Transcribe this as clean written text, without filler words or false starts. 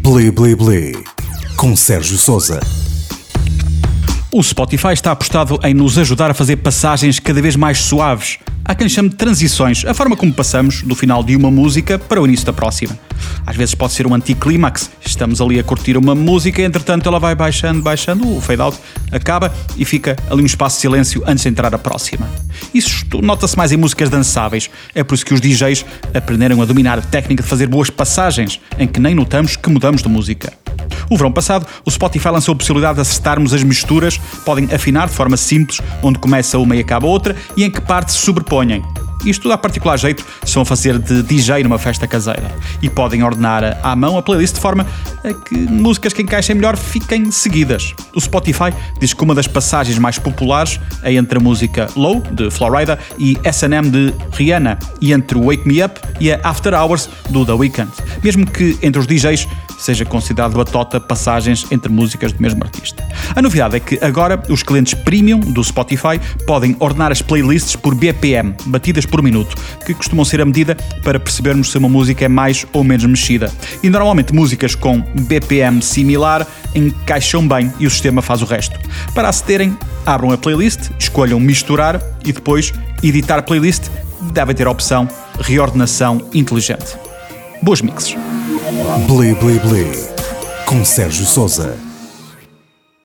Bli Bli Bli, com Sérgio Sousa. O Spotify está apostado em nos ajudar a fazer passagens cada vez mais suaves. Há quem lhe chame de transições, a forma como passamos do final de uma música para o início da próxima. Às vezes pode ser um anticlímax. Estamos ali a curtir uma música, entretanto ela vai baixando, o fade-out acaba e fica ali um espaço de silêncio antes de entrar a próxima. Isto nota-se mais em músicas dançáveis. É por isso que os DJs aprenderam a dominar a técnica de fazer boas passagens, em que nem notamos que mudamos de música. O verão passado, o Spotify lançou a possibilidade de acertarmos as misturas, podem afinar de forma simples, onde começa uma e acaba outra, e em que partes se sobrepõem. Isto dá particular jeito se estão a fazer de DJ numa festa caseira. E podem ordenar à mão a playlist de forma a que músicas que encaixem melhor fiquem seguidas. O Spotify diz que uma das passagens mais populares é entre a música Low, de Florida, e S&M, de Rihanna, e entre o Wake Me Up e a After Hours, do The Weeknd. Mesmo que entre os DJs seja considerado batota passagens entre músicas do mesmo artista. A novidade é que agora os clientes premium do Spotify podem ordenar as playlists por BPM, batidas por minuto, que costumam ser a medida para percebermos se uma música é mais ou menos mexida. E normalmente músicas com BPM similar encaixam bem e o sistema faz o resto. Para acederem, abram a playlist, escolham misturar e depois editar a playlist. Devem ter a opção reordenação inteligente. Boas mixes. Bli Bli Bli, com Sérgio Sousa.